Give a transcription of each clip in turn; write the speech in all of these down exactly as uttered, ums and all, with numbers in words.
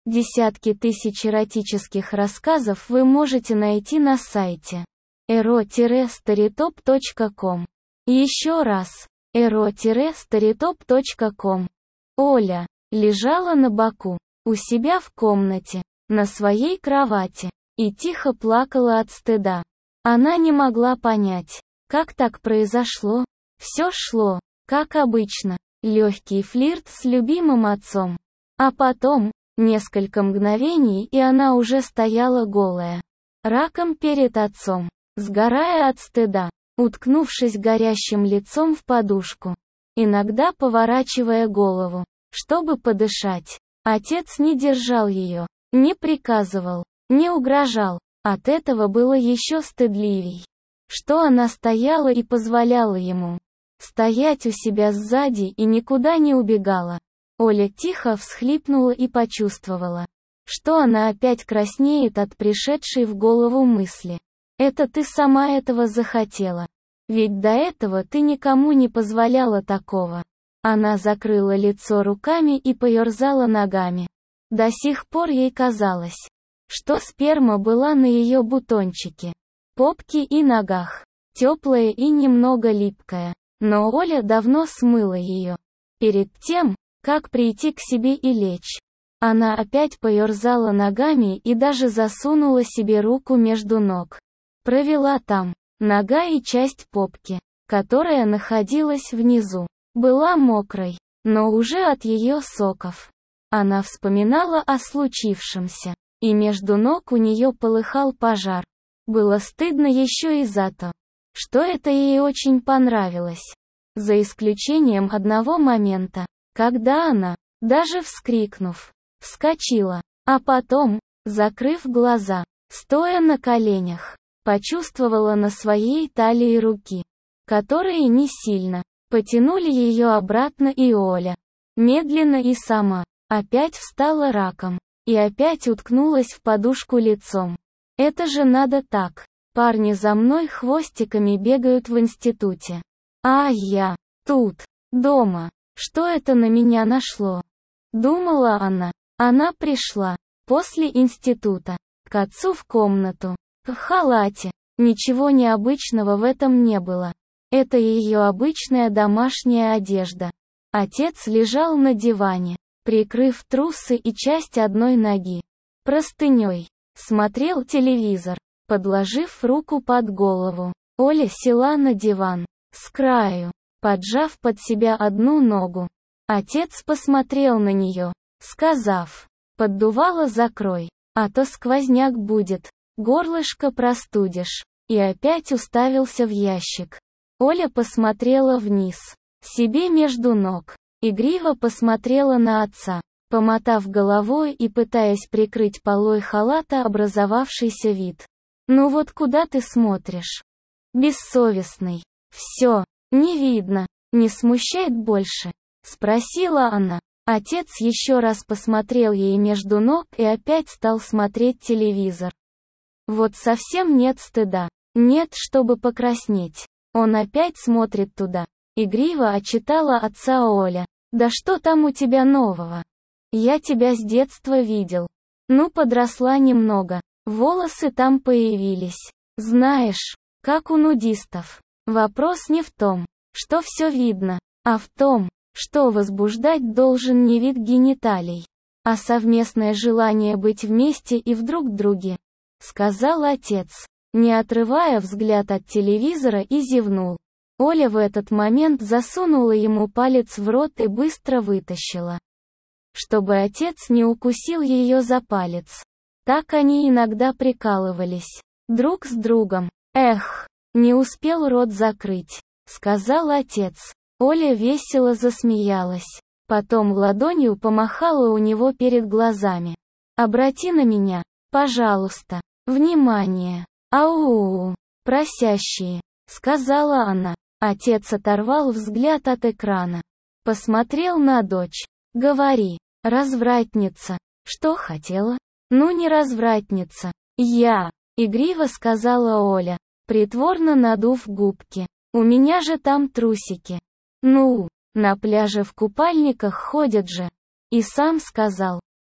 Десятки тысяч эротических рассказов вы можете найти на сайте эро старитоп точка ком. Еще раз, эро старитоп точка ком. Оля лежала на боку, у себя в комнате, на своей кровати, и тихо плакала от стыда. Она не могла понять, как так произошло. Все шло, как обычно, легкий флирт с любимым отцом. А потом, несколько мгновений, и она уже стояла голая, раком перед отцом, сгорая от стыда, уткнувшись горящим лицом в подушку, иногда поворачивая голову, чтобы подышать. Отец не держал ее, не приказывал, не угрожал. От этого было еще стыдливей, что она стояла и позволяла ему стоять у себя сзади и никуда не убегала. Оля тихо всхлипнула и почувствовала, что она опять краснеет от пришедшей в голову мысли. Это ты сама этого захотела. Ведь до этого ты никому не позволяла такого. Она закрыла лицо руками и поерзала ногами. До сих пор ей казалось, что сперма была на ее бутончике, попке и ногах, теплая и немного липкая. Но Оля давно смыла ее. Перед тем, как прийти к себе и лечь, она опять поерзала ногами и даже засунула себе руку между ног. Провела там. Нога и часть попки, которая находилась внизу, была мокрой, но уже от ее соков. Она вспоминала о случившемся, и между ног у нее полыхал пожар. Было стыдно еще и за то, что это ей очень понравилось. За исключением одного момента, когда она, даже вскрикнув, вскочила, а потом, закрыв глаза, стоя на коленях, почувствовала на своей талии руки, которые не сильно потянули ее обратно, и Оля, медленно и сама, опять встала раком, и опять уткнулась в подушку лицом. Это же надо так. Парни за мной хвостиками бегают в институте. А я тут, дома. Что это на меня нашло? Думала она. Она пришла, после института, к отцу в комнату, в халате. Ничего необычного в этом не было. Это ее обычная домашняя одежда. Отец лежал на диване, прикрыв трусы и часть одной ноги простыней. Смотрел телевизор, подложив руку под голову. Оля села на диван, с краю, поджав под себя одну ногу. Отец посмотрел на нее, сказав: «Поддувало закрой, а то сквозняк будет, горлышко простудишь», и опять уставился в ящик. Оля посмотрела вниз, себе между ног, игриво посмотрела на отца, помотав головой и пытаясь прикрыть полой халата образовавшийся вид. «Ну вот куда ты смотришь? Бессовестный. Все, не видно, не смущает больше?» — спросила она. Отец еще раз посмотрел ей между ног и опять стал смотреть телевизор. Вот совсем нет стыда. Нет, чтобы покраснеть. Он опять смотрит туда. Игриво отчитала отца Оля. «Да что там у тебя нового? Я тебя с детства видел. Ну, подросла немного. Волосы там появились. Знаешь, как у нудистов. Вопрос не в том, что все видно, а в том, что возбуждать должен не вид гениталий, а совместное желание быть вместе и в друг друге», — сказал отец, не отрывая взгляд от телевизора, и зевнул. Оля в этот момент засунула ему палец в рот и быстро вытащила, чтобы отец не укусил ее за палец. Так они иногда прикалывались друг с другом. «Эх, не успел рот закрыть», — сказал отец. Оля весело засмеялась. Потом ладонью помахала у него перед глазами. «Обрати на меня, пожалуйста, внимание. Ау, просящие», — сказала она. Отец оторвал взгляд от экрана. Посмотрел на дочь. «Говори, развратница. Что хотела?» «Ну не развратница. Я», — игриво сказала Оля, притворно надув губки. «У меня же там трусики. Ну, на пляже в купальниках ходят же. И сам сказал,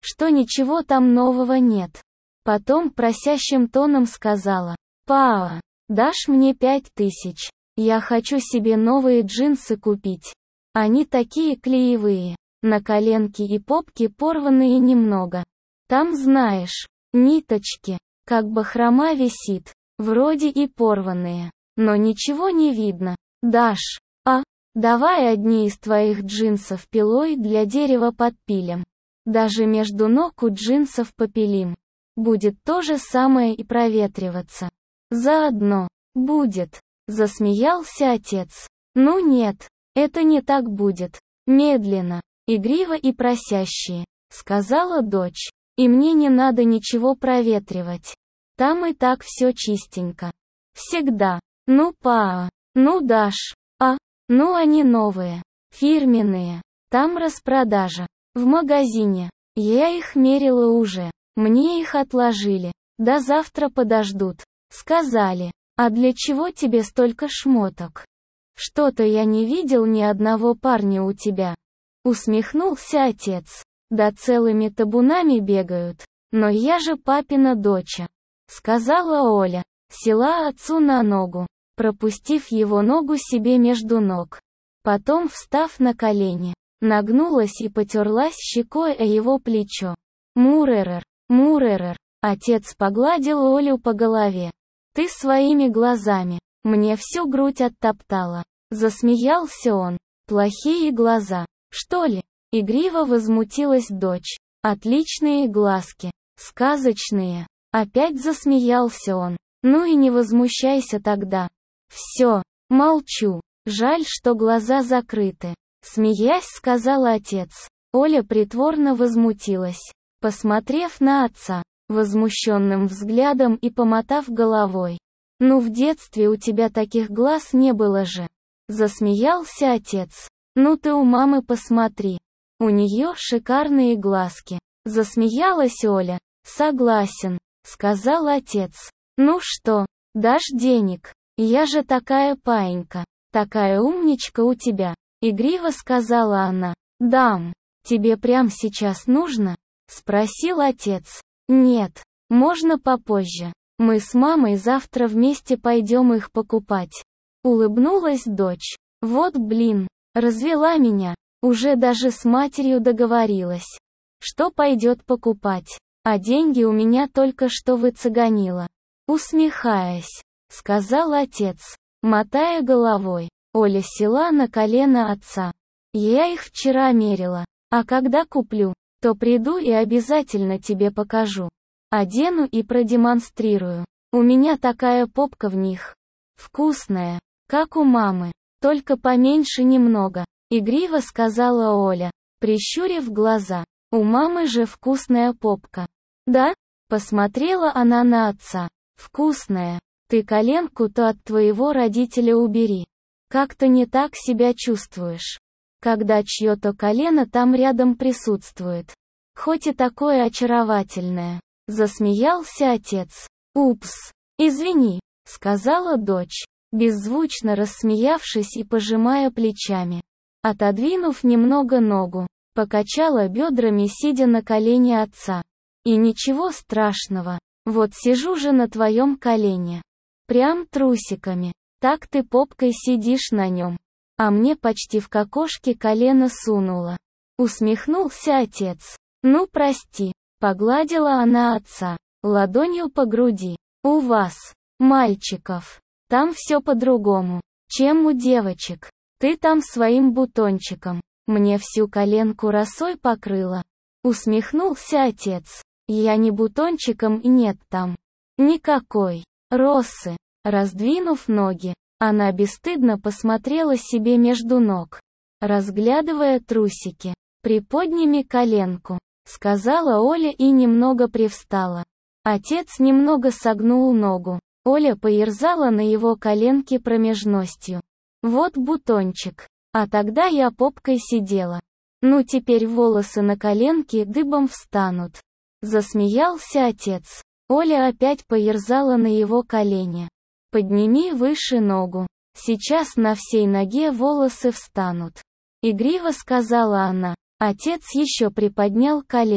что ничего там нового нет. Потом просящим тоном сказала: «Паа, дашь мне пять тысяч? Я хочу себе новые джинсы купить. Они такие клеевые, на коленке и попке порванные немного. Там, знаешь, ниточки, как бахрома висит, вроде и порванные, но ничего не видно. Дашь? А? Давай одни из твоих джинсов пилой для дерева подпилим. Даже между ног у джинсов попилим. Будет то же самое и проветриваться. Заодно. Будет». Засмеялся отец. «Ну нет, это не так будет. Медленно, игриво и просящие», сказала дочь. «И мне не надо ничего проветривать. Там и так все чистенько. Всегда. Ну, Паа, ну, дашь? А? Ну, они новые, фирменные. Там распродажа. В магазине. Я их мерила уже. Мне их отложили. До завтра подождут. Сказали. А для чего тебе столько шмоток? Что-то я не видел ни одного парня у тебя». Усмехнулся отец. «Да целыми табунами бегают. Но я же папина доча», сказала Оля. Села отцу на ногу, пропустив его ногу себе между ног. Потом, встав на колени, нагнулась и потерлась щекой о его плечо. «Муререр, Муререр», отец погладил Олю по голове. «Ты своими глазами мне всю грудь оттоптала». Засмеялся он. «Плохие глаза, что ли?» Игриво возмутилась дочь. «Отличные глазки. Сказочные». Опять засмеялся он. «Ну и не возмущайся тогда». «Все, молчу. Жаль, что глаза закрыты», смеясь, сказал отец. Оля притворно возмутилась, посмотрев на отца возмущенным взглядом и помотав головой. «Ну в детстве у тебя таких глаз не было же», засмеялся отец. «Ну ты у мамы посмотри. У нее шикарные глазки», засмеялась Оля. «Согласен», сказал отец. «Ну что, дашь денег? Я же такая паинька, такая умничка у тебя», игриво сказала она. «Дам. Тебе прям сейчас нужно?» спросил отец. «Нет, можно попозже. Мы с мамой завтра вместе пойдем их покупать», улыбнулась дочь. «Вот блин, развела меня. Уже даже с матерью договорилась, что пойдет покупать, а деньги у меня только что выцеганила». Усмехаясь, сказал отец, мотая головой. Оля села на колено отца. «Я их вчера мерила, а когда куплю, то приду и обязательно тебе покажу. Одену и продемонстрирую. У меня такая попка в них. Вкусная, как у мамы, только поменьше немного», игриво сказала Оля, прищурив глаза. «У мамы же вкусная попка». «Да?» Посмотрела она на отца. «Вкусная. Ты коленку-то от твоего родителя убери. Как-то не так себя чувствуешь, когда чье-то колено там рядом присутствует. Хоть и такое очаровательное». Засмеялся отец. «Упс. Извини», сказала дочь, беззвучно рассмеявшись и пожимая плечами. Отодвинув немного ногу, покачала бедрами, сидя на колене отца. «И ничего страшного. Вот сижу же на твоем колене. Прям трусиками. Так ты попкой сидишь на нем. А мне почти в кокошке колено сунула». Усмехнулся отец. «Ну прости», погладила она отца ладонью по груди. «У вас, мальчиков, там все по-другому, чем у девочек. Ты там своим бутончиком мне всю коленку росой покрыла». Усмехнулся отец. «Я не бутончиком и нет там никакой росы». Раздвинув ноги, она бесстыдно посмотрела себе между ног, разглядывая трусики. «Приподними коленку», сказала Оля и немного привстала. Отец немного согнул ногу. Оля поерзала на его коленке промежностью. «Вот бутончик. А тогда я попкой сидела. Ну теперь волосы на коленке дыбом встанут». Засмеялся отец. Оля опять поерзала на его колене. «Подними выше ногу. Сейчас на всей ноге волосы встанут», игриво сказала она. Отец еще приподнял колено.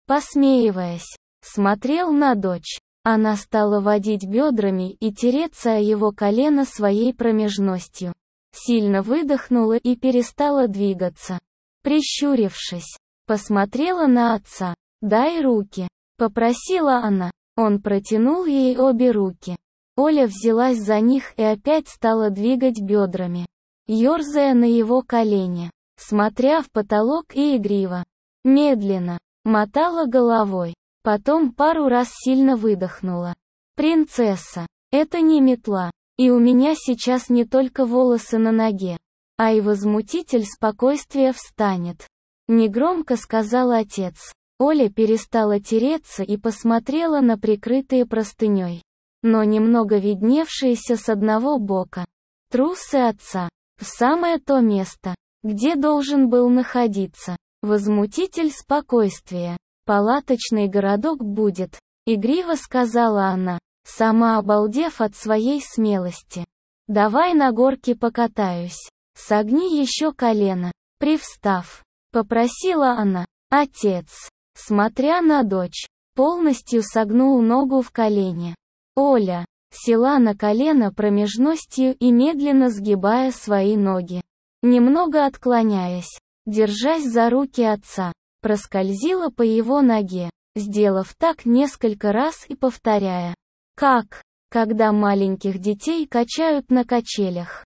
посмеиваясь, смотрел на дочь. Она стала водить бедрами и тереться о его колено своей промежностью. Сильно выдохнула и перестала двигаться. Прищурившись, посмотрела на отца. «Дай руки», — попросила она. Он протянул ей обе руки. Оля взялась за них и опять стала двигать бедрами, ерзая на его колене, смотря в потолок и игриво. Медленно мотала головой. Потом пару раз сильно выдохнула. «Принцесса, это не метла, и у меня сейчас не только волосы на ноге, а и возмутитель спокойствия встанет», — негромко сказал отец. Оля перестала тереться и посмотрела на прикрытые простыней, но немного видневшиеся с одного бока трусы отца, в самое то место, где должен был находиться возмутитель спокойствия. «Палаточный городок будет», — игриво сказала она, сама обалдев от своей смелости. «Давай на горке покатаюсь. Согни еще колено». Привстав, попросила она. Отец, смотря на дочь, полностью согнул ногу в колене. Оля села на колено промежностью и медленно сгибая свои ноги, немного отклоняясь, держась за руки отца, проскользила по его ноге, сделав так несколько раз и повторяя. Как, когда маленьких детей качают на качелях.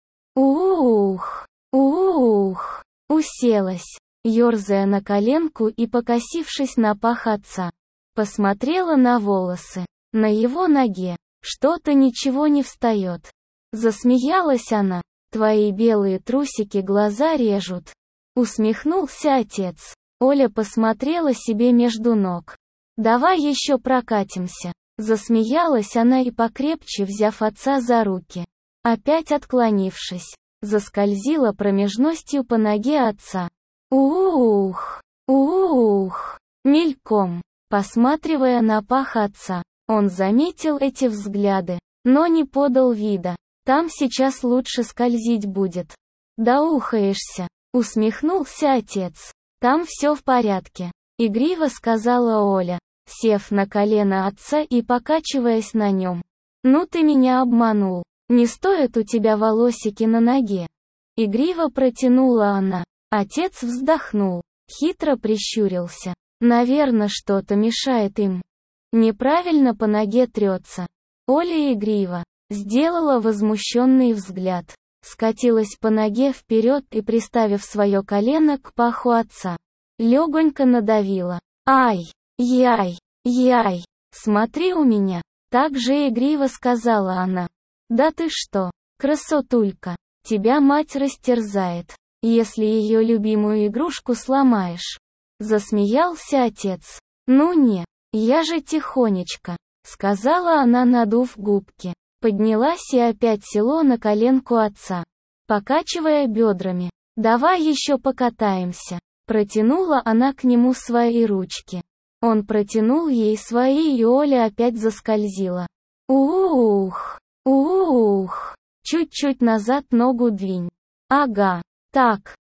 Ух, ух, уселась, ерзая на коленку и покосившись на пах отца. Посмотрела на волосы, на его ноге, что-то ничего не встает. Засмеялась она. «Твои белые трусики глаза режут», — усмехнулся отец. Оля посмотрела себе между ног. «Давай еще прокатимся». Засмеялась она и покрепче взяв отца за руки. Опять отклонившись, заскользила промежностью по ноге отца. Ух, ух, мельком, посматривая на пах отца. Он заметил эти взгляды, но не подал вида. Там сейчас лучше скользить будет. «Доухаешься», — усмехнулся отец. «Там все в порядке», — игриво сказала Оля, сев на колено отца и покачиваясь на нем. «Ну ты меня обманул. Не стоят у тебя волосики на ноге». Игриво протянула она. Отец вздохнул, хитро прищурился. Наверное, что-то мешает им. Неправильно по ноге трется. Оля игриво сделала возмущенный взгляд. Скатилась по ноге вперед и, приставив свое колено к паху отца, легонько надавила. «Ай! Яй! Яй! Смотри у меня!» Так же игриво сказала она. «Да ты что, красотулька, тебя мать растерзает, если ее любимую игрушку сломаешь». Засмеялся отец. «Ну не, я же тихонечко», — сказала она, надув губки. Поднялась и опять села на коленку отца, покачивая бедрами. «Давай еще покатаемся», — протянула она к нему свои ручки. Он протянул ей свои, и Оля опять заскользила. «Ух, ух, чуть-чуть назад ногу двинь». «Ага, так,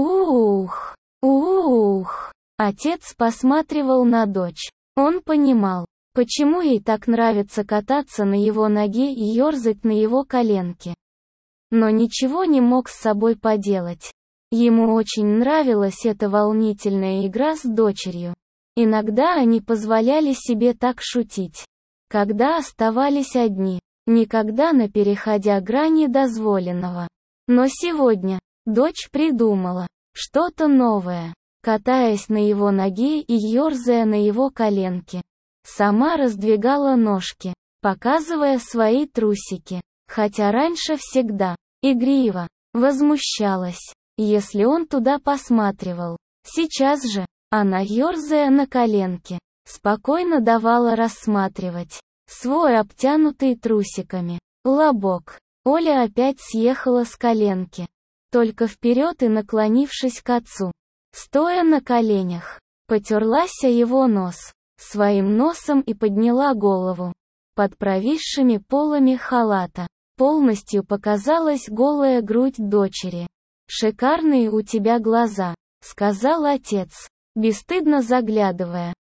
ух, ух». Отец посматривал на дочь. Он понимал, почему ей так нравится кататься на его ноге и ерзать на его коленке. Но ничего не мог с собой поделать. Ему очень нравилась эта волнительная игра с дочерью. Иногда они позволяли себе так шутить, когда оставались одни, никогда не переходя грани дозволенного. Но сегодня дочь придумала что-то новое, катаясь на его ноге и ерзая на его коленке. Сама раздвигала ножки, показывая свои трусики, хотя раньше всегда игриво возмущалась, если он туда посматривал. Сейчас же она, ерзая на коленке, спокойно давала рассматривать свой обтянутый трусиками лобок. Оля опять съехала с коленки, только вперед и наклонившись к отцу, стоя на коленях, потерлась о его нос своим носом и подняла голову. Под провисшими полами халата полностью показалась голая грудь дочери. «Шикарные у тебя глаза», — сказал отец, бесстыдно заглядывая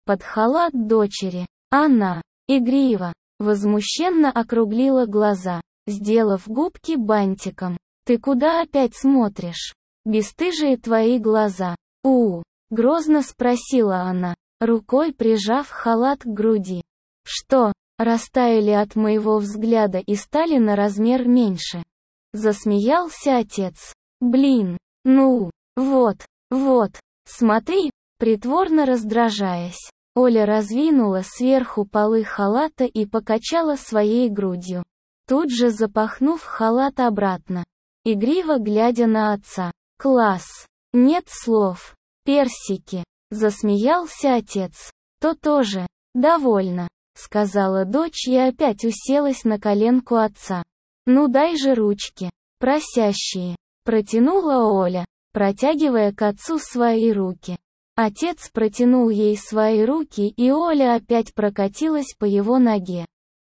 под халат дочери. Она, игриво, возмущенно округлила глаза, сделав губки бантиком. «Ты куда опять смотришь? Бесстыжие твои глаза!» «У-у!» — грозно спросила она, рукой прижав халат к груди. «Что, растаяли от моего взгляда и стали на размер меньше?» Засмеялся отец. «Блин, ну, вот, вот, смотри!» Притворно раздражаясь, Оля раздвинула сверху полы халата и покачала своей грудью, тут же запахнув халат обратно, игриво глядя на отца. «Класс! Нет слов! Персики!» — засмеялся отец. «То тоже. Довольно», — сказала дочь и опять уселась на коленку отца. «Ну дай же ручки, просящие», — протянула Оля, протягивая к отцу свои руки. Отец протянул ей свои руки, и Оля опять прокатилась по его ноге.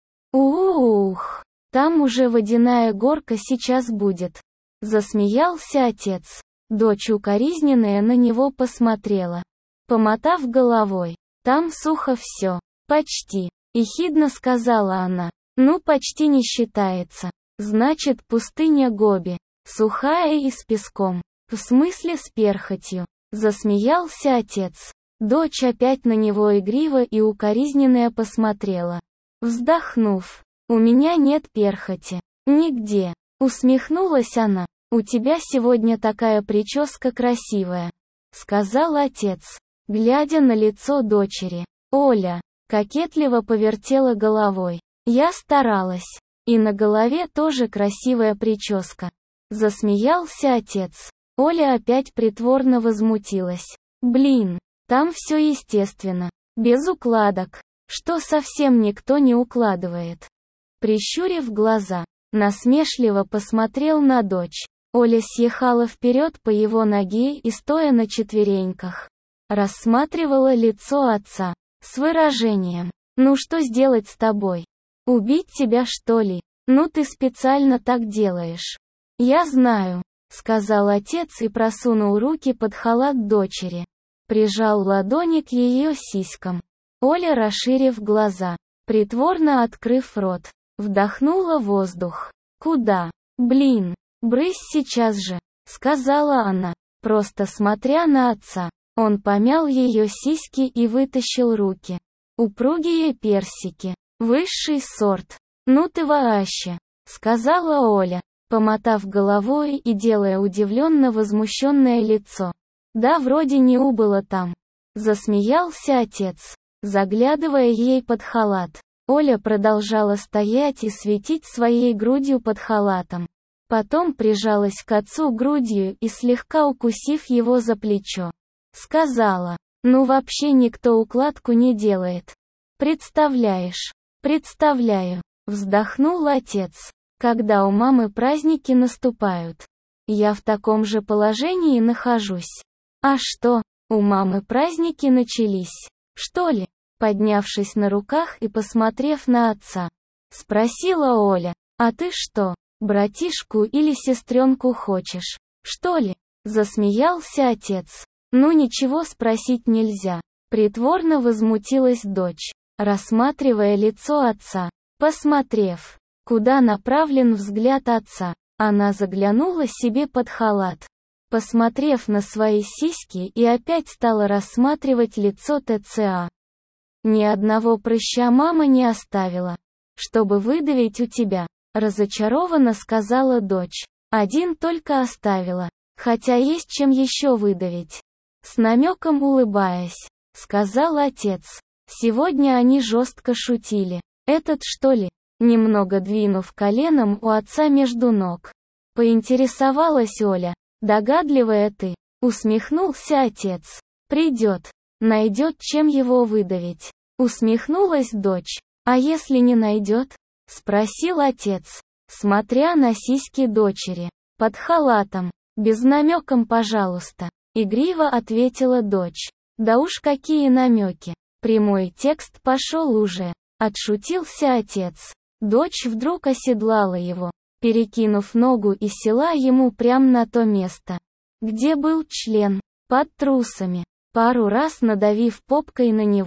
«Ух, там уже водяная горка сейчас будет», — засмеялся отец. Дочь укоризненная на него посмотрела, помотав головой. «Там сухо все, почти», — ехидно сказала она. «Ну почти не считается. Значит, пустыня Гоби, сухая и с песком, в смысле с перхотью». Засмеялся отец. Дочь опять на него игриво и укоризненная посмотрела. Вздохнув, «У меня нет перхоти. Нигде», — усмехнулась она. «У тебя сегодня такая прическа красивая», — сказал отец, глядя на лицо дочери. Оля кокетливо повертела головой. «Я старалась. И на голове тоже красивая прическа», — засмеялся отец. Оля опять притворно возмутилась. «Блин, там все естественно, без укладок, что совсем никто не укладывает». Прищурив глаза, насмешливо посмотрел на дочь. Оля съехала вперед по его ноге и, стоя на четвереньках, рассматривала лицо отца, с выражением: «Ну что сделать с тобой? Убить тебя, что ли? Ну ты специально так делаешь». «Я знаю», — сказал отец и просунул руки под халат дочери. Прижал ладони к ее сиськам. Оля, расширив глаза, притворно открыв рот, вдохнула воздух. «Куда? Блин, брысь сейчас же», — сказала она, просто смотря на отца. Он помял ее сиськи и вытащил руки. «Упругие персики. Высший сорт. Ну ты вообще», — сказала Оля, помотав головой и делая удивленно возмущенное лицо. «Да вроде не убыло там», — засмеялся отец, заглядывая ей под халат. Оля продолжала стоять и светить своей грудью под халатом. Потом прижалась к отцу грудью и, слегка укусив его за плечо, сказала: «Ну вообще никто укладку не делает. Представляешь?» «Представляю», — вздохнул отец. «Когда у мамы праздники наступают, я в таком же положении нахожусь». «А что, у мамы праздники начались, что ли?» Поднявшись на руках и посмотрев на отца, спросила Оля: «А ты что, братишку или сестренку хочешь, что ли?» Засмеялся отец. «Ну ничего спросить нельзя», — притворно возмутилась дочь, рассматривая лицо отца. Посмотрев, куда направлен взгляд отца, она заглянула себе под халат, посмотрев на свои сиськи, и опять стала рассматривать лицо ТЦА. «Ни одного прыща мама не оставила, чтобы выдавить у тебя», — разочарованно сказала дочь. «Один только оставила, хотя есть чем еще выдавить». С намеком улыбаясь, сказал отец. Сегодня они жестко шутили. «Этот что ли?» Немного двинув коленом у отца между ног, поинтересовалась Оля. «Догадливая ты», — усмехнулся отец. «Придет, найдет, чем его выдавить», — усмехнулась дочь. «А если не найдет?» — спросил отец, смотря на сиськи дочери. «Под халатом, без намеком, пожалуйста», — игриво ответила дочь. «Да уж какие намеки, прямой текст пошел уже», — отшутился отец. Дочь вдруг оседлала его, перекинув ногу, и села ему прямо на то место, где был член, под трусами, пару раз надавив попкой на него.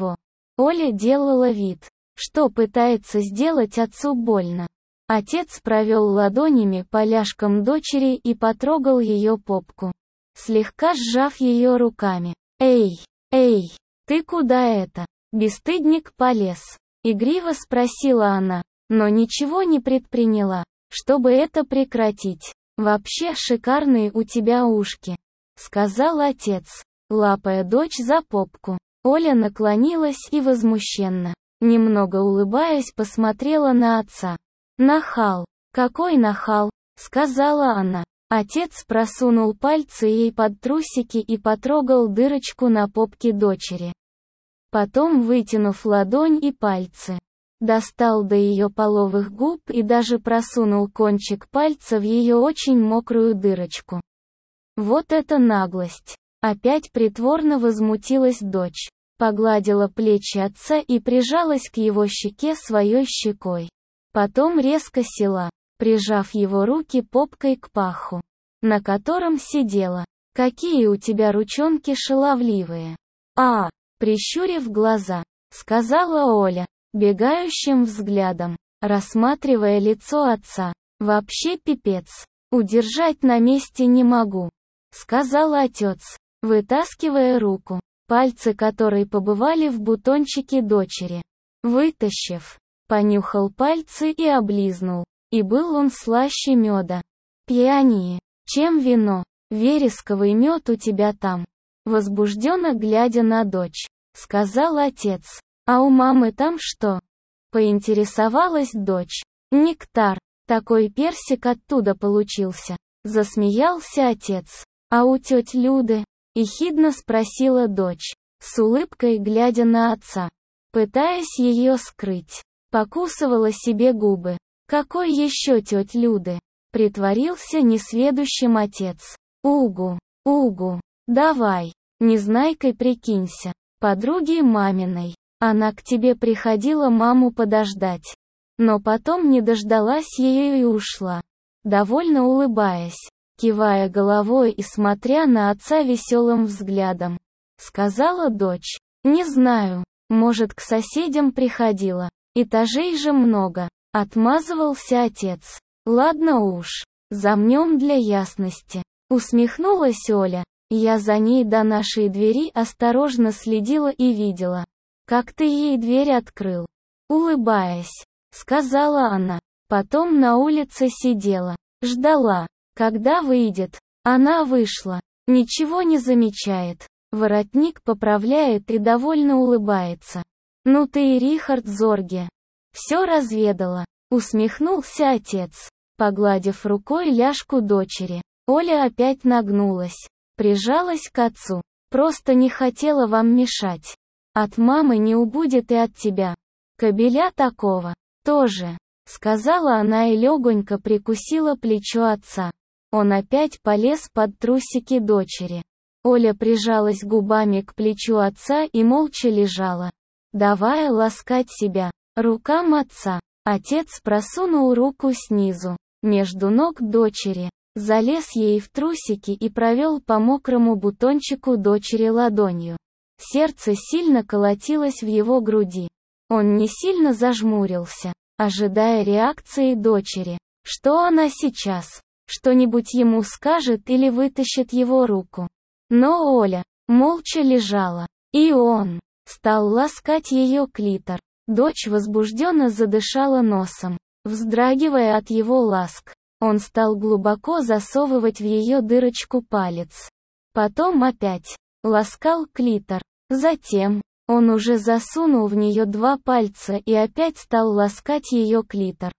Оля делала вид, что пытается сделать отцу больно. Отец провел ладонями по ляжкам дочери и потрогал ее попку, слегка сжав ее руками. «Эй, эй, ты куда это?» Бесстыдник полез. Игриво спросила она, но ничего не предприняла, чтобы это прекратить. «Вообще шикарные у тебя ушки», — сказал отец, лапая дочь за попку. Оля наклонилась и возмущенно, немного улыбаясь, посмотрела на отца. «Нахал! Какой нахал!» — сказала она. Отец просунул пальцы ей под трусики и потрогал дырочку на попке дочери. Потом, вытянув ладонь и пальцы, достал до ее половых губ и даже просунул кончик пальца в ее очень мокрую дырочку. Вот это наглость! Опять притворно возмутилась дочь, погладила плечи отца и прижалась к его щеке своей щекой. Потом резко села, прижав его руки попкой к паху, на котором сидела. «Какие у тебя ручонки шаловливые!» «А!» Прищурив глаза, сказала Оля, бегающим взглядом, рассматривая лицо отца. «Вообще пипец. Удержать на месте не могу», — сказал отец, вытаскивая руку, пальцы которой побывали в бутончике дочери. Вытащив, понюхал пальцы и облизнул. И был он слаще меда. «Пьянее, чем вино. Вересковый мед у тебя там», — возбужденно глядя на дочь, сказал отец. «А у мамы там что?» — поинтересовалась дочь. «Нектар. Такой персик оттуда получился», — засмеялся отец. «А у тети Люды?» — ехидно спросила дочь, с улыбкой глядя на отца, пытаясь ее скрыть. Покусывала себе губы. «Какой еще тетя Люды?» — притворился несведущим отец. «Угу, угу, давай, незнайкой прикинься, подруги маминой. Она к тебе приходила маму подождать, но потом не дождалась ее и ушла». Довольно улыбаясь, кивая головой и смотря на отца веселым взглядом, сказала дочь. «Не знаю, может, к соседям приходила, этажей же много», — отмазывался отец. «Ладно уж, замнем для ясности», — усмехнулась Оля. «Я за ней до нашей двери осторожно следила и видела, как ты ей дверь открыл». Улыбаясь, сказала она. Потом на улице сидела, ждала, когда выйдет. Она вышла, ничего не замечает. Воротник поправляет и довольно улыбается. «Ну ты и Рихард Зорге. Все разведала», — усмехнулся отец, погладив рукой ляжку дочери. Оля опять нагнулась, прижалась к отцу. «Просто не хотела вам мешать. От мамы не убудет и от тебя. Кобеля такого, тоже», — сказала она и легонько прикусила плечо отца. Он опять полез под трусики дочери. Оля прижалась губами к плечу отца и молча лежала, давая ласкать себя рукам отца. Отец просунул руку снизу, между ног дочери, залез ей в трусики и провел по мокрому бутончику дочери ладонью. Сердце сильно колотилось в его груди. Он не сильно зажмурился, ожидая реакции дочери. Что она сейчас? Что-нибудь ему скажет или вытащит его руку? Но Оля молча лежала, и он стал ласкать ее клитор. Дочь возбужденно задышала носом, вздрагивая от его ласк. Он стал глубоко засовывать в ее дырочку палец. Потом опять ласкал клитор. Затем он уже засунул в нее два пальца и опять стал ласкать ее клитор.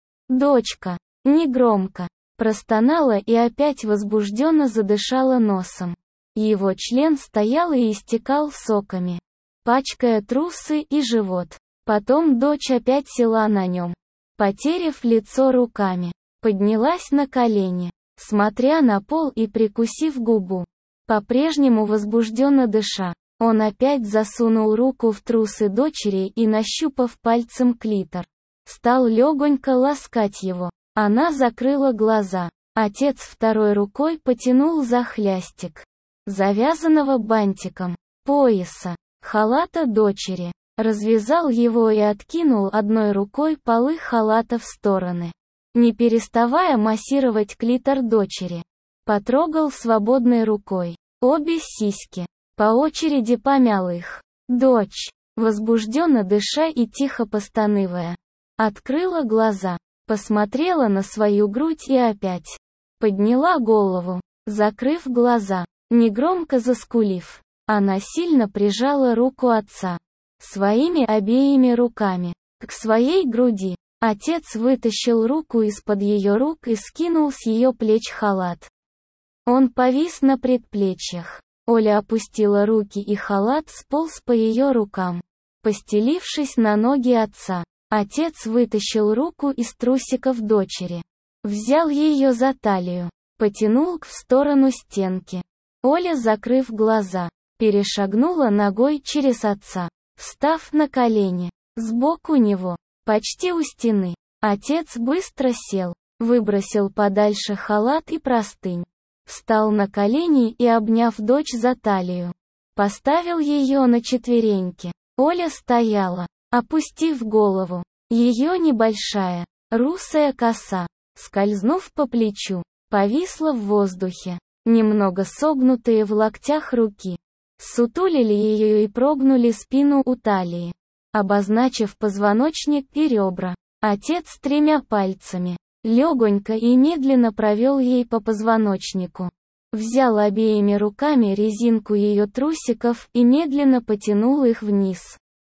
Дочка негромко простонала и опять возбужденно задышала носом. Его член стоял и истекал соками, пачкая трусы и живот. Потом дочь опять села на нем, потеряв лицо руками, поднялась на колени, смотря на пол и прикусив губу. По-прежнему возбужденно дыша, он опять засунул руку в трусы дочери и, нащупав пальцем клитор, стал легонько ласкать его. Она закрыла глаза. Отец второй рукой потянул за хлястик завязанного бантиком пояса халата дочери. Развязал его и откинул одной рукой полы халата в стороны, не переставая массировать клитор дочери. Потрогал свободной рукой обе сиськи, по очереди помял их. Дочь, возбужденно дыша и тихо постанывая, открыла глаза, посмотрела на свою грудь и опять подняла голову, закрыв глаза, негромко заскулив. Она сильно прижала руку отца своими обеими руками к своей груди. Отец вытащил руку из-под ее рук и скинул с ее плеч халат. Он повис на предплечьях. Оля опустила руки, и халат сполз по ее рукам, постелившись на ноги отца. Отец вытащил руку из трусиков дочери, взял ее за талию, потянул в сторону стенки. Оля, закрыв глаза, перешагнула ногой через отца, встав на колени, сбоку него, почти у стены. Отец быстро сел, выбросил подальше халат и простынь, встал на колени и, обняв дочь за талию, поставил ее на четвереньки. Оля стояла, опустив голову. Ее небольшая, русая коса, скользнув по плечу, повисла в воздухе. Немного согнутые в локтях руки сутулили ее и прогнули спину у талии, обозначив позвоночник и ребра. Отец тремя пальцами легонько и медленно провел ей по позвоночнику, взял обеими руками резинку ее трусиков и медленно потянул их вниз.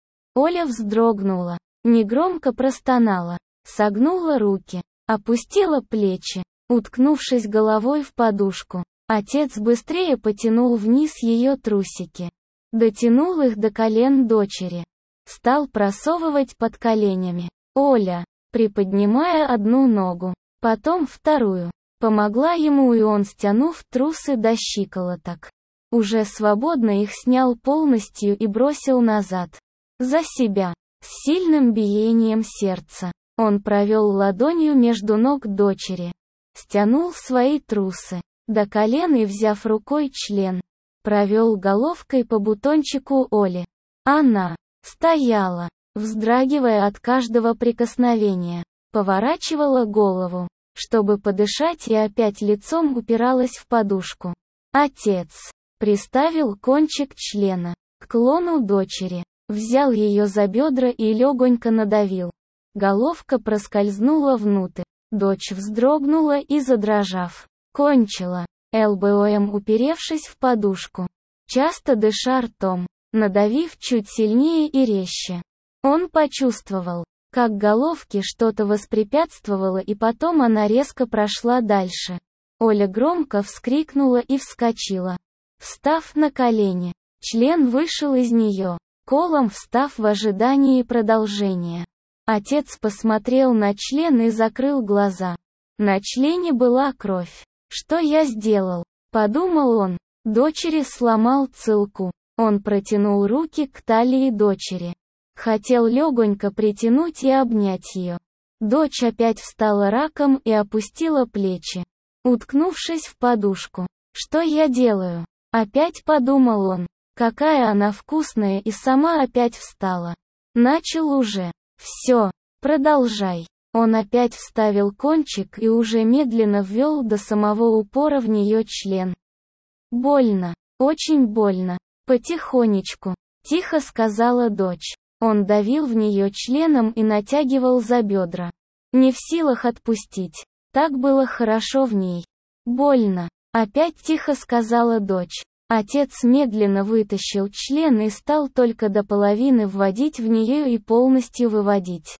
Оля вздрогнула, негромко простонала, согнула руки, опустила плечи, уткнувшись головой в подушку. Отец быстрее потянул вниз ее трусики, дотянул их до колен дочери, стал просовывать под коленями. Оля, приподнимая одну ногу, потом вторую, помогла ему, и он, стянув трусы до щиколоток, уже свободно их снял полностью и бросил назад, за себя. С сильным биением сердца он провел ладонью между ног дочери, стянул свои трусы до колен и, взяв рукой член, провел головкой по бутончику Оли. Она стояла, вздрагивая от каждого прикосновения, поворачивала голову, чтобы подышать, и опять лицом упиралась в подушку. Отец приставил кончик члена к лону дочери, взял ее за бедра и легонько надавил. Головка проскользнула внутрь. Дочь вздрогнула и, задрожав, кончила, лбом уперевшись в подушку, часто дыша ртом, надавив чуть сильнее и резче. Он почувствовал, как головке что-то воспрепятствовало, и потом она резко прошла дальше. Оля громко вскрикнула и вскочила, встав на колени. Член вышел из нее, колом встав в ожидании продолжения. Отец посмотрел на член и закрыл глаза. На члене была кровь. «Что я сделал?» — подумал он. Дочери сломал цилку. Он протянул руки к талии дочери. Хотел легонько притянуть и обнять ее. Дочь опять встала раком и опустила плечи, уткнувшись в подушку. «Что я делаю?» — опять подумал он. Какая она вкусная, и сама опять встала. Начал уже. «Все, продолжай». Он опять вставил кончик и уже медленно ввел до самого упора в нее член. «Больно, очень больно. Потихонечку», — тихо сказала дочь. Он давил в нее членом и натягивал за бедра. Не в силах отпустить. Так было хорошо в ней. «Больно», — опять тихо сказала дочь. Отец медленно вытащил член и стал только до половины вводить в нее и полностью выводить,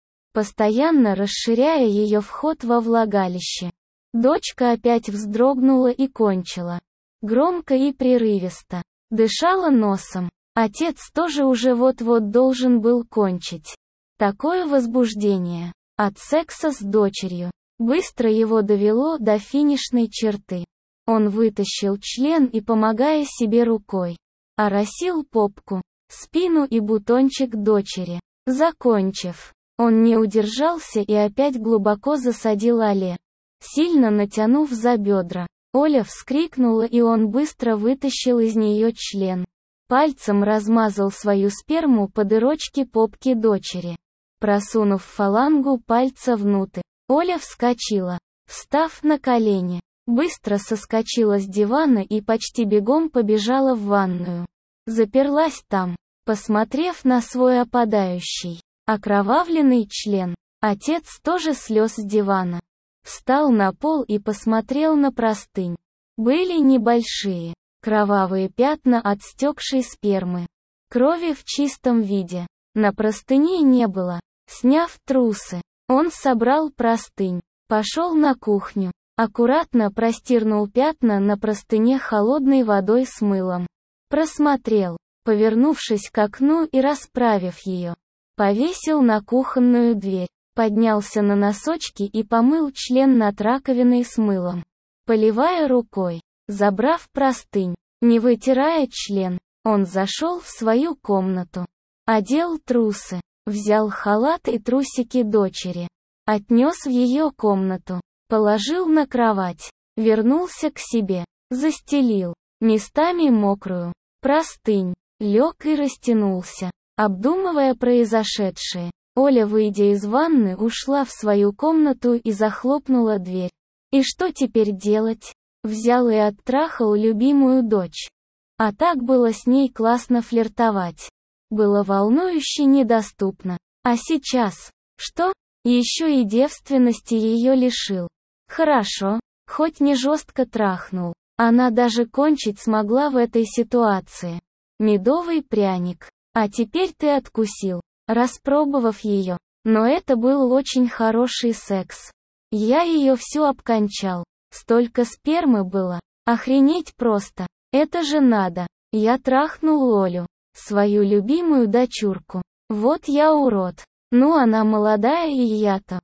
постоянно расширяя ее вход во влагалище. Дочка опять вздрогнула и кончила. Громко и прерывисто. Дышала носом. Отец тоже уже вот-вот должен был кончить. Такое возбуждение от секса с дочерью быстро его довело до финишной черты. Он вытащил член и, помогая себе рукой, оросил попку, спину и бутончик дочери. Закончив, он не удержался и опять глубоко засадил Оле, сильно натянув за бедра. Оля вскрикнула, и он быстро вытащил из нее член. Пальцем размазал свою сперму по дырочке попки дочери. Просунув фалангу пальца внутрь, Оля вскочила, встав на колени. Быстро соскочила с дивана и почти бегом побежала в ванную. Заперлась там, посмотрев на свой опадающий, окровавленный член. Отец тоже слез с дивана. Встал на пол и посмотрел на простынь. Были небольшие, кровавые пятна от стекшей спермы. Крови в чистом виде. На простыне не было. Сняв трусы, он собрал простынь, пошел на кухню, аккуратно простирнул пятна на простыне холодной водой с мылом. Просмотрел, повернувшись к окну и расправив ее. Повесил на кухонную дверь, поднялся на носочки и помыл член над раковиной с мылом. Поливая рукой, забрав простынь, не вытирая член, он зашел в свою комнату. Одел трусы, взял халат и трусики дочери. Отнес в ее комнату, положил на кровать, вернулся к себе, застелил, местами мокрую, простынь, лег и растянулся, обдумывая произошедшее. Оля, выйдя из ванны, ушла в свою комнату и захлопнула дверь. И что теперь делать? Взял и оттрахал любимую дочь. А так было с ней классно флиртовать. Было волнующе недоступно. А сейчас? Что? Еще и девственности ее лишил. Хорошо, хоть не жестко трахнул. Она даже кончить смогла в этой ситуации. Медовый пряник. А теперь ты откусил, распробовав ее. Но это был очень хороший секс. Я ее всю обкончал. Столько спермы было. Охренеть просто. Это же надо. Я трахнул Олю, свою любимую дочурку. Вот я урод. Ну она молодая и я-то.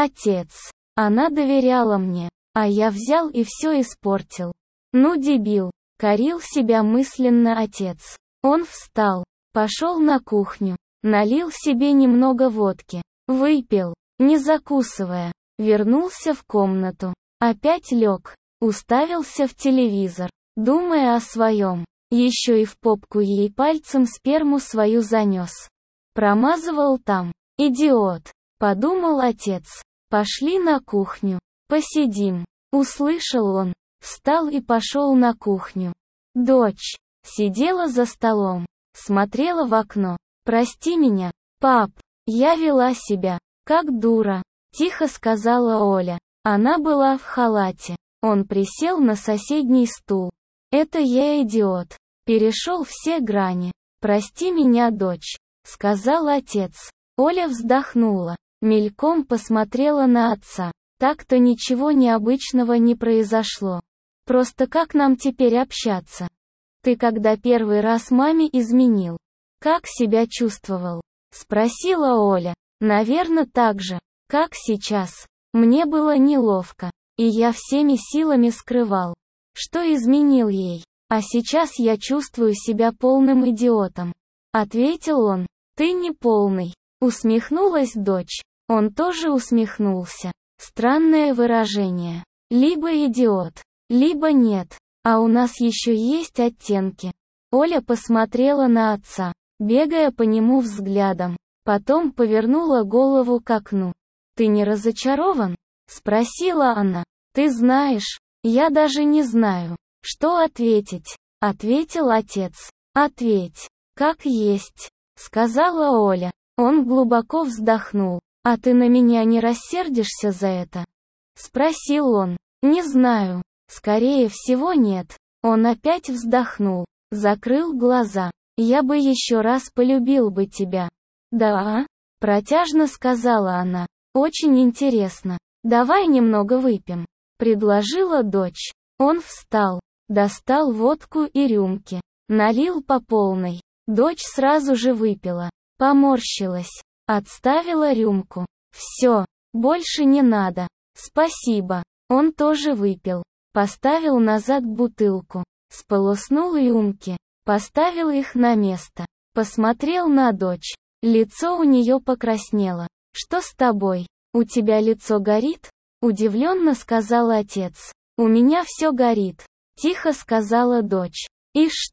Отец. Она доверяла мне. А я взял и все испортил. Ну дебил. Корил себя мысленно отец. Он встал, пошел на кухню, налил себе немного водки, выпил, не закусывая, вернулся в комнату, опять лег, уставился в телевизор, думая о своем, еще и в попку ей пальцем сперму свою занес. Промазывал там, идиот, подумал отец. Пошли на кухню, посидим, услышал он, встал и пошел на кухню. Дочь сидела за столом, смотрела в окно. «Прости меня, пап, я вела себя, как дура», — тихо сказала Оля. Она была в халате. Он присел на соседний стул. «Это я идиот. Перешел все грани. Прости меня, дочь», — сказал отец. Оля вздохнула, мельком посмотрела на отца. Так-то ничего необычного не произошло. Просто как нам теперь общаться? Ты когда первый раз маме изменил? Как себя чувствовал? Спросила Оля. Наверно, так же, как сейчас. Мне было неловко, и я всеми силами скрывал, что изменил ей. А сейчас я чувствую себя полным идиотом. Ответил он. Ты не полный. Усмехнулась дочь. Он тоже усмехнулся. Странное выражение. Либо идиот, либо нет. А у нас еще есть оттенки. Оля посмотрела на отца, бегая по нему взглядом. Потом повернула голову к окну. «Ты не разочарован?» — спросила она. «Ты знаешь, я даже не знаю, что ответить», — ответил отец. «Ответь, как есть», — сказала Оля. Он глубоко вздохнул. «А ты на меня не рассердишься за это?» — спросил он. «Не знаю. Скорее всего нет». Он опять вздохнул, закрыл глаза. «Я бы еще раз полюбил бы тебя». «Да?» — протяжно сказала она. «Очень интересно. Давай немного выпьем», — предложила дочь. Он встал, достал водку и рюмки, налил по полной. Дочь сразу же выпила, поморщилась, отставила рюмку. «Все, больше не надо. Спасибо». Он тоже выпил, поставил назад бутылку, сполоснул рюмки, поставил их на место, посмотрел на дочь. Лицо у нее покраснело. «Что с тобой? У тебя лицо горит?» — удивленно сказал отец. «У меня все горит», — тихо сказала дочь. «И что?»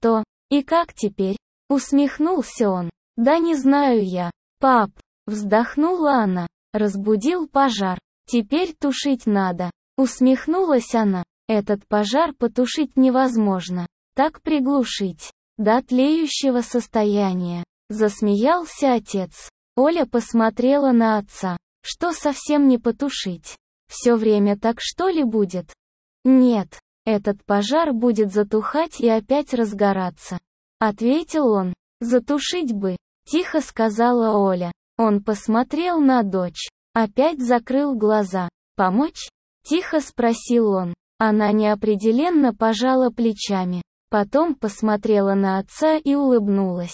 И как теперь? Усмехнулся он. Да не знаю я. Пап, вздохнула она. Разбудил пожар. Теперь тушить надо. Усмехнулась она. Этот пожар потушить невозможно. Так приглушить. До тлеющего состояния. Засмеялся отец. Оля посмотрела на отца. Что совсем не потушить? Все время так что ли будет? Нет, этот пожар будет затухать и опять разгораться. Ответил он. Затушить бы, тихо сказала Оля. Он посмотрел на дочь. Опять закрыл глаза. Помочь? Тихо спросил он. Она неопределенно пожала плечами. Потом посмотрела на отца и улыбнулась.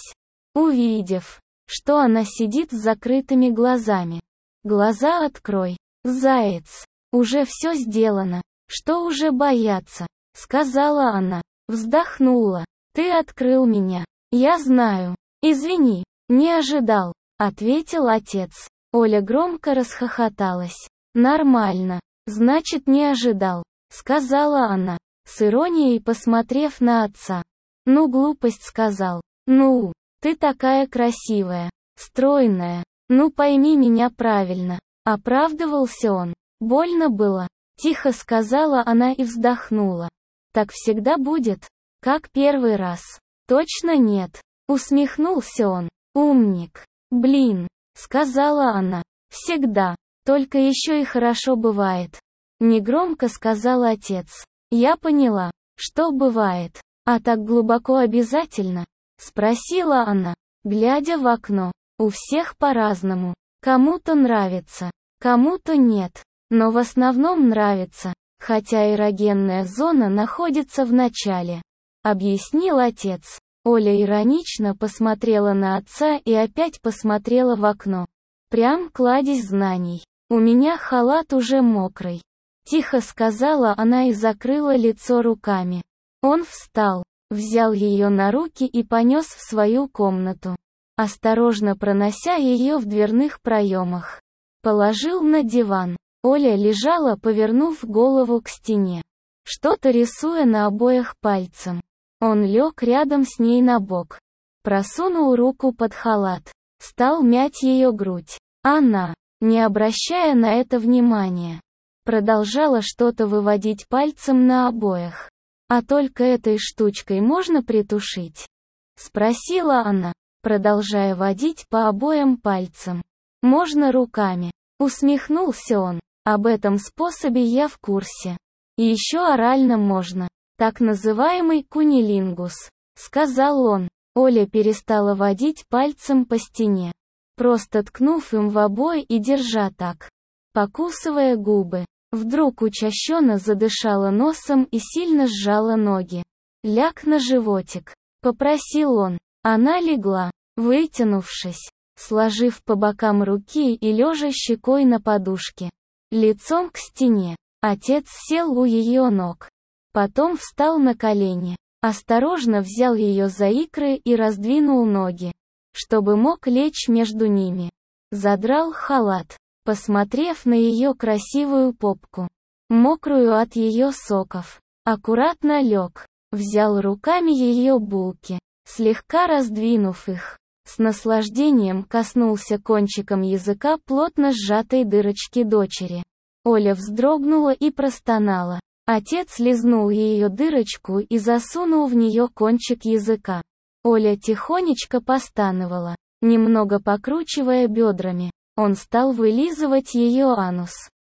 Увидев, что она сидит с закрытыми глазами. Глаза открой. Заяц. Уже все сделано. Что уже бояться? Сказала она. Вздохнула. Ты открыл меня. Я знаю. Извини. Не ожидал. Ответил отец. Оля громко расхохоталась. Нормально. Значит, не ожидал. Сказала она. С иронией посмотрев на отца. Ну глупость сказал. Ну, ты такая красивая. Стройная. Ну пойми меня правильно. Оправдывался он. Больно было. Тихо сказала она и вздохнула. Так всегда будет? Как первый раз? Точно нет. Усмехнулся он. Умник. Блин. Сказала она. Всегда. Только еще и хорошо бывает. Негромко сказал отец. Я поняла. Что бывает? А так глубоко обязательно? Спросила она, глядя в окно. У всех по-разному. Кому-то нравится, кому-то нет. Но в основном нравится, хотя эрогенная зона находится в начале. Объяснил отец. Оля иронично посмотрела на отца и опять посмотрела в окно. Прям кладезь знаний. У меня халат уже мокрый. Тихо сказала она и закрыла лицо руками. Он встал, взял ее на руки и понес в свою комнату. Осторожно пронося ее в дверных проемах. Положил на диван. Оля лежала, повернув голову к стене. Что-то рисуя на обоях пальцем. Он лег рядом с ней на бок. Просунул руку под халат. Стал мять ее грудь. Она, не обращая на это внимания, продолжала что-то выводить пальцем на обоях. «А только этой штучкой можно притушить?» Спросила она, продолжая водить по обоям пальцем. «Можно руками». Усмехнулся он. «Об этом способе я в курсе. И еще орально можно. Так называемый кунилингус», — сказал он. Оля перестала водить пальцем по стене, просто ткнув им в обои и держа так, покусывая губы. Вдруг учащенно задышала носом и сильно сжала ноги. «Ляг на животик», — попросил он. Она легла, вытянувшись, сложив по бокам руки и лежа щекой на подушке. Лицом к стене. Отец сел у ее ног. Потом встал на колени. Осторожно взял ее за икры и раздвинул ноги, чтобы мог лечь между ними. Задрал халат, посмотрев на ее красивую попку, мокрую от ее соков. Аккуратно лег, взял руками ее булки, слегка раздвинув их. С наслаждением коснулся кончиком языка плотно сжатой дырочки дочери. Оля вздрогнула и простонала. Отец лизнул ее дырочку и засунул в нее кончик языка. Оля тихонечко постановала, немного покручивая бедрами. Он стал вылизывать ее анус,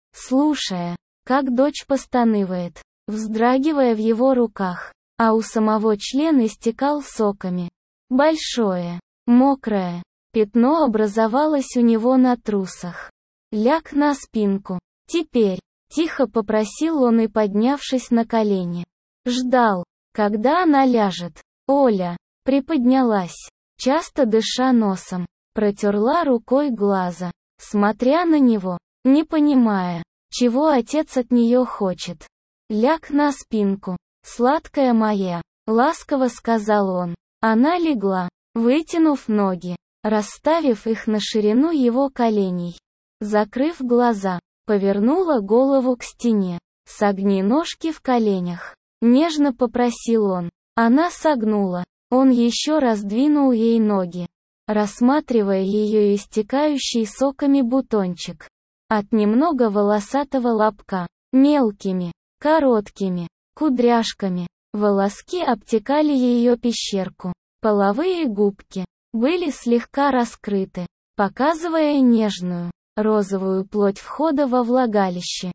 слушая, как дочь постанывает, вздрагивая в его руках, а у самого член истекал соками. Большое, мокрое пятно образовалось у него на трусах. «Ляг на спинку. Теперь», — тихо попросил он и, поднявшись на колени, ждал, когда она ляжет. Оля приподнялась, часто дыша носом, протерла рукой глаза, смотря на него, не понимая, чего отец от нее хочет. «Ляг на спинку, сладкая моя», — ласково сказал он. Она легла, вытянув ноги, расставив их на ширину его коленей. Закрыв глаза, повернула голову к стене. «Согни ножки в коленях», — нежно попросил он. Она согнула, Он еще раз двинул ей ноги, рассматривая ее истекающий соками бутончик. От немного волосатого лобка, мелкими, короткими, кудряшками, волоски обтекали ее пещерку. Половые губки были слегка раскрыты, показывая нежную, розовую плоть входа во влагалище.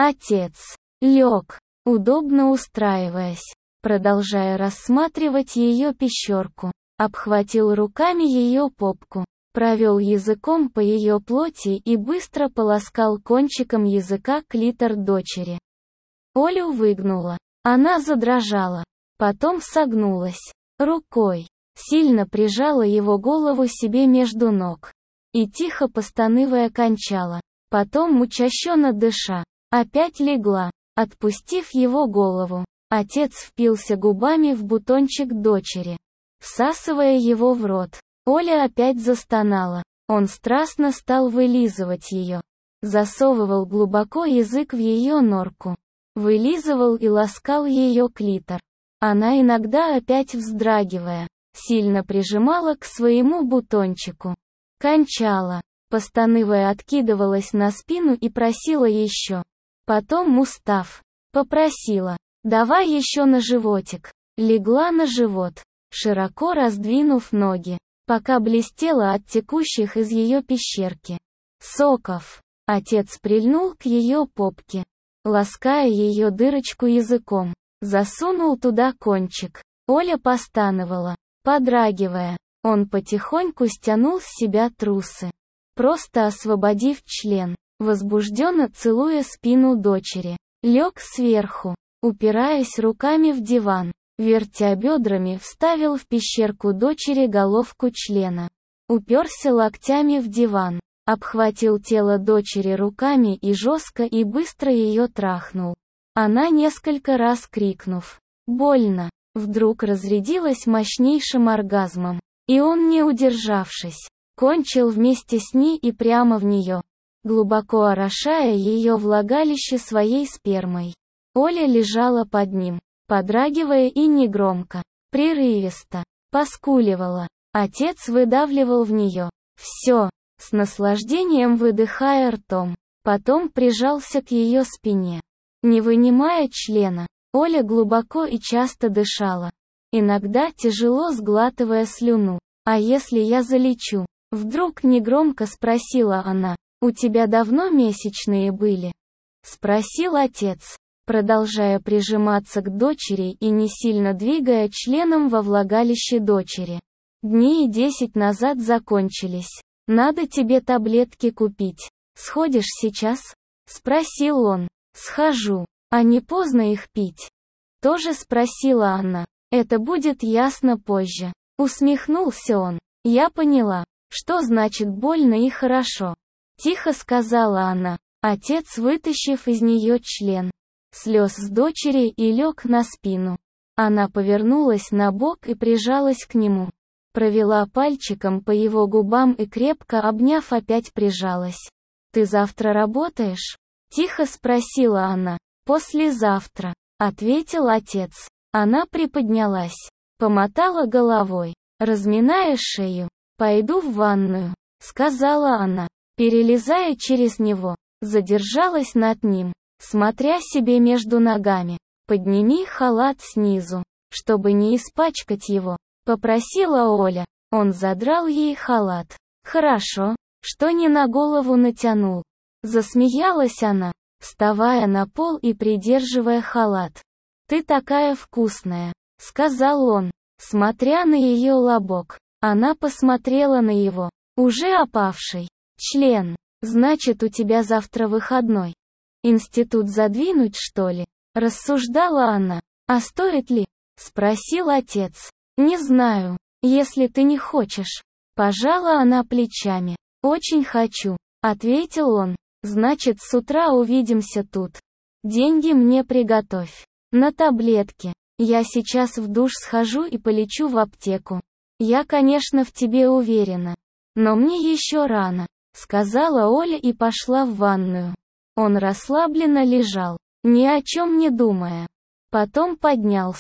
Отец лег, удобно устраиваясь, продолжая рассматривать ее пещерку, обхватил руками ее попку, провел языком по ее плоти и быстро полоскал кончиком языка клитор дочери. Олю выгнула. Она задрожала, потом согнулась, рукой, сильно прижала его голову себе между ног и тихо постанывая кончала, потом учащенно дыша, опять легла, отпустив его голову. Отец впился губами в бутончик дочери, всасывая его в рот. Оля опять застонала. Он страстно стал вылизывать ее, засовывал глубоко язык в ее норку, вылизывал и ласкал ее клитор. Она иногда, опять вздрагивая, сильно прижимала к своему бутончику. Кончала, постанывая, откидывалась на спину и просила еще. Потом, устав, попросила: «Давай еще на животик». Легла на живот, широко раздвинув ноги, пока блестела от текущих из ее пещерки соков. Отец прильнул к ее попке, лаская ее дырочку языком, засунул туда кончик. Оля постановала, подрагивая. Он потихоньку стянул с себя трусы, просто освободив член, возбужденно целуя спину дочери. Лег сверху, упираясь руками в диван, вертя бедрами, вставил в пещерку дочери головку члена. Уперся локтями в диван, обхватил тело дочери руками и жестко и быстро ее трахнул. Она, несколько раз крикнув «больно», вдруг разрядилась мощнейшим оргазмом. И он, не удержавшись, кончил вместе с ней и прямо в нее, глубоко орошая ее влагалище своей спермой. Оля лежала под ним, подрагивая и негромко, прерывисто, поскуливала. Отец выдавливал в нее все, с наслаждением выдыхая ртом. Потом прижался к ее спине, не вынимая члена. Оля глубоко и часто дышала, иногда тяжело сглатывая слюну. «А если я залечу?» — вдруг негромко спросила она. «У тебя давно месячные были?» — спросил отец, продолжая прижиматься к дочери и не сильно двигая членом во влагалище дочери. «Дней десять назад закончились. Надо тебе таблетки купить. Сходишь сейчас?» — спросил он. «Схожу. А не поздно их пить?» — тоже спросила она. «Это будет ясно позже». Усмехнулся он. «Я поняла, что значит больно и хорошо», — тихо сказала она. Отец, вытащив из нее член, слез с дочери и лег на спину. Она повернулась на бок и прижалась к нему. Провела пальчиком по его губам и, крепко обняв, опять прижалась. «Ты завтра работаешь?» — тихо спросила она. «Послезавтра», — ответил отец. Она приподнялась, помотала головой, разминая шею. «Пойду в ванную», — сказала она, перелезая через него. Задержалась над ним, смотря себе между ногами. «Подними халат снизу, чтобы не испачкать его», — попросила Оля. Он задрал ей халат. «Хорошо, что не на голову натянул». Засмеялась она, вставая на пол и придерживая халат. «Ты такая вкусная», — сказал он, смотря на ее лобок. Она посмотрела на его, уже опавший, член. «Значит, у тебя завтра выходной. Институт задвинуть, что ли?» — рассуждала она. «А стоит ли?» — спросил отец. «Не знаю, если ты не хочешь». Пожала она плечами. «Очень хочу», — ответил он. «Значит, с утра увидимся тут. Деньги мне приготовь. На таблетки. Я сейчас в душ схожу и полечу в аптеку. Я, конечно, в тебе уверена. Но мне еще рано», — сказала Оля и пошла в ванную. Он расслабленно лежал, ни о чем не думая. Потом поднялся,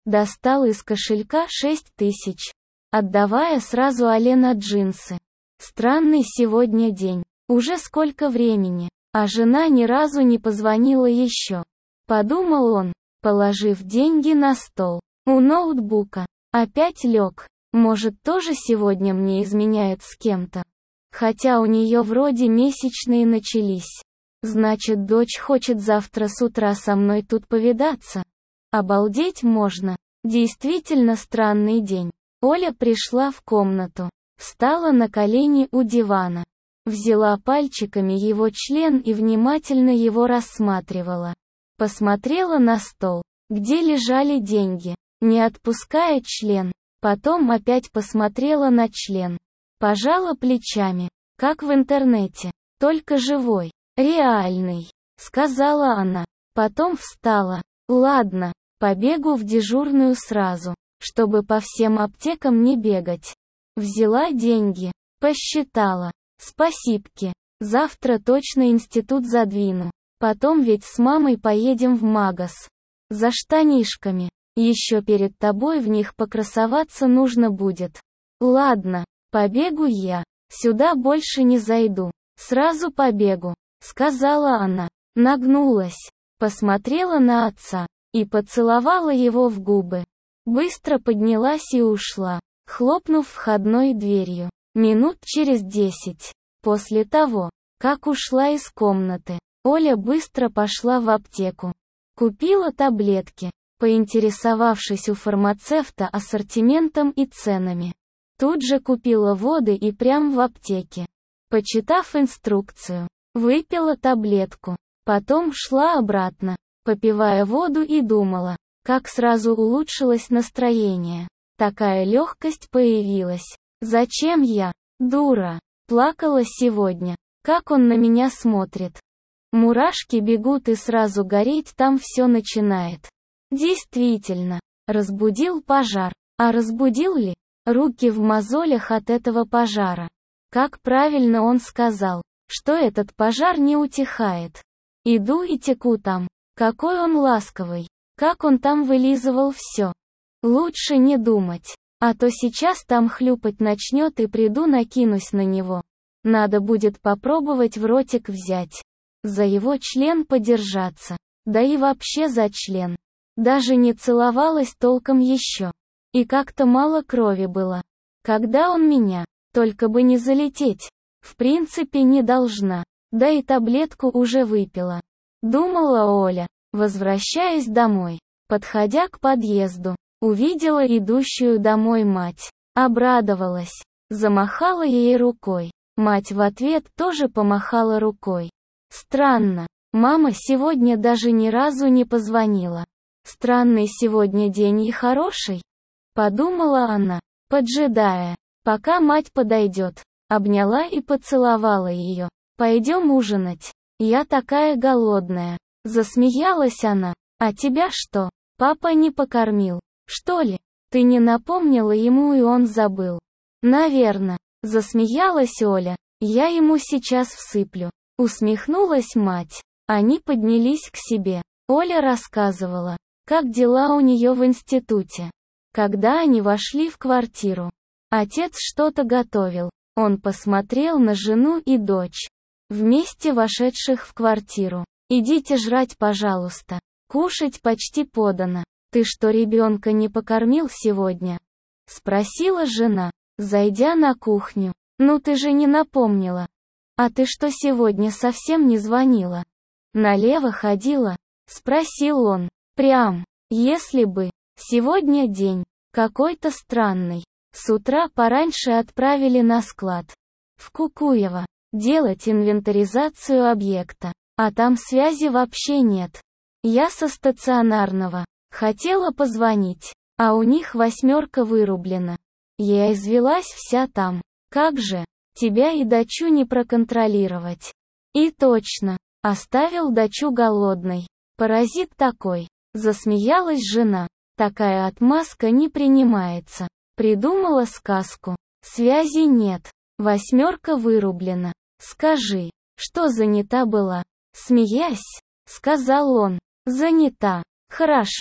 Достал из кошелька шесть тысяч, отдавая сразу Оле на джинсы. Странный сегодня день. Уже сколько времени, а жена ни разу не позвонила еще. Подумал он, положив деньги на стол. У ноутбука. Опять лег. Может, тоже сегодня мне изменяет с кем-то. Хотя у нее вроде месячные начались. Значит, дочь хочет завтра с утра со мной тут повидаться. Обалдеть можно. Действительно странный день. Оля пришла в комнату. Встала на колени у дивана. Взяла пальчиками его член и внимательно его рассматривала. Посмотрела на стол, где лежали деньги, не отпуская член. Потом опять посмотрела на член. Пожала плечами, как в интернете, только живой, реальный, сказала она. Потом встала. Ладно, побегу в дежурную сразу, чтобы по всем аптекам не бегать. Взяла деньги, посчитала. Спасибки. Завтра точно институт задвину. Потом ведь с мамой поедем в магаз. За штанишками. Еще перед тобой в них покрасоваться нужно будет. Ладно, побегу я. Сюда больше не зайду. Сразу побегу, сказала она. Нагнулась. Посмотрела на отца. И поцеловала его в губы. Быстро поднялась и ушла, хлопнув входной дверью. Минут через десять. После того, как ушла из комнаты, Оля быстро пошла в аптеку. Купила таблетки, поинтересовавшись у фармацевта ассортиментом и ценами. Тут же купила воды и прям в аптеке. Почитав инструкцию, выпила таблетку. Потом шла обратно, попивая воду и думала, как сразу улучшилось настроение. Такая легкость появилась. Зачем я, дура, плакала сегодня? Как он на меня смотрит? Мурашки бегут и сразу гореть там все начинает. Действительно, разбудил пожар. А разбудил ли? Руки в мозолях от этого пожара. Как правильно он сказал, что этот пожар не утихает. Иду и теку там. Какой он ласковый. Как он там вылизывал все. Лучше не думать. А то сейчас там хлюпать начнет и приду накинусь на него. Надо будет попробовать в ротик взять. За его член подержаться. Да и вообще за член. Даже не целовалась толком еще. И как-то мало крови было. Когда он меня, только бы не залететь. В принципе не должна. Да и таблетку уже выпила. Думала Оля, возвращаясь домой. Подходя к подъезду. Увидела идущую домой мать. Обрадовалась. Замахала ей рукой. Мать в ответ тоже помахала рукой. Странно. Мама сегодня даже ни разу не позвонила. Странный сегодня день и хороший. Подумала она, поджидая, пока мать подойдет. Обняла и поцеловала ее. Пойдем ужинать. Я такая голодная. Засмеялась она. А тебя что? Папа не покормил. Что ли? Ты не напомнила ему и он забыл. Наверно. Засмеялась Оля. Я ему сейчас всыплю. Усмехнулась мать. Они поднялись к себе. Оля рассказывала, как дела у нее в институте. Когда они вошли в квартиру. Отец что-то готовил. Он посмотрел на жену и дочь. Вместе вошедших в квартиру. Идите жрать, пожалуйста. Кушать почти подано. «Ты что, ребенка не покормил сегодня?» — спросила жена, зайдя на кухню. «Ну ты же не напомнила. А ты что сегодня совсем не звонила? Налево ходила?» — спросил он. «Прям, если бы. Сегодня день какой-то странный. С утра пораньше отправили на склад. В Кукуево. Делать инвентаризацию объекта. А там связи вообще нет. Я со стационарного. Хотела позвонить, а у них восьмерка вырублена. Я извелась вся там. Как же, тебя и дочу не проконтролировать. И точно, оставил дочу голодной. Паразит такой. Засмеялась жена. Такая отмазка не принимается. Придумала сказку. Связи нет. Восьмерка вырублена. Скажи, что занята была? Смеясь, сказал он. Занята. Хорошо.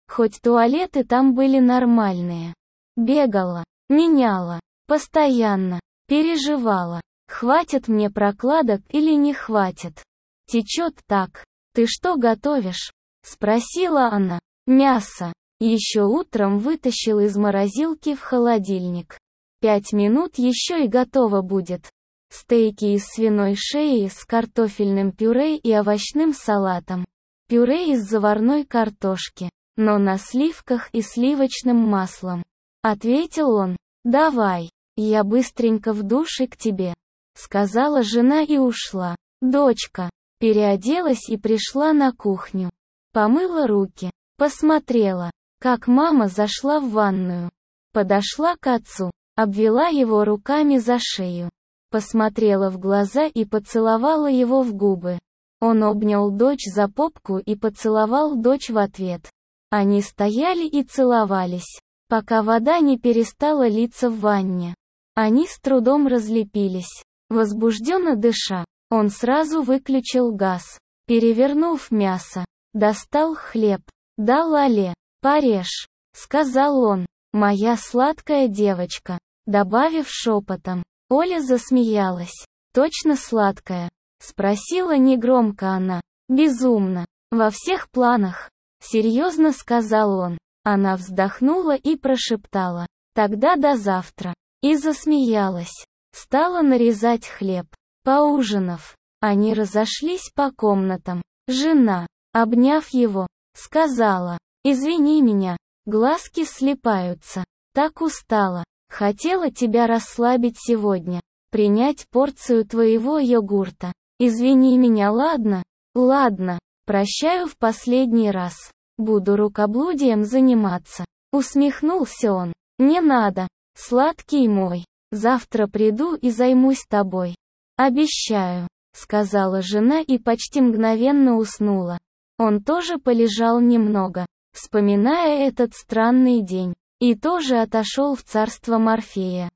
Хоть туалеты там были нормальные. Бегала, меняла, постоянно, переживала. Хватит мне прокладок или не хватит? Течет так. Ты что готовишь? Спросила она. Мясо. Еще утром вытащил из морозилки в холодильник. Пять минут еще и готово будет. Стейки из свиной шеи с картофельным пюре и овощным салатом. Пюре из заварной картошки, но на сливках и сливочным маслом. Ответил он. Давай, я быстренько в душ и к тебе. Сказала жена и ушла. Дочка переоделась и пришла на кухню. Помыла руки. Посмотрела, как мама зашла в ванную. Подошла к отцу, обвела его руками за шею. Посмотрела в глаза и поцеловала его в губы. Он обнял дочь за попку и поцеловал дочь в ответ. Они стояли и целовались, пока вода не перестала литься в ванне. Они с трудом разлепились. Возбужденно дыша, он сразу выключил газ. Перевернув мясо, достал хлеб. «Дал Але, порежь», — сказал он, — «моя сладкая девочка», добавив шепотом. Оля засмеялась. «Точно сладкая?» — спросила негромко она. «Безумно. Во всех планах», — серьезно сказал он. Она вздохнула и прошептала. «Тогда до завтра». И засмеялась. Стала нарезать хлеб. Поужинав, они разошлись по комнатам. Жена, обняв его, сказала: «Извини меня, глазки слипаются. Так устала. Хотела тебя расслабить сегодня, принять порцию твоего йогурта. Извини меня, ладно?» «Ладно, прощаю в последний раз. Буду рукоблудием заниматься». Усмехнулся он. «Не надо, сладкий мой. Завтра приду и займусь тобой. Обещаю», — сказала жена и почти мгновенно уснула. Он тоже полежал немного, вспоминая этот странный день, и тоже отошел в царство Морфея.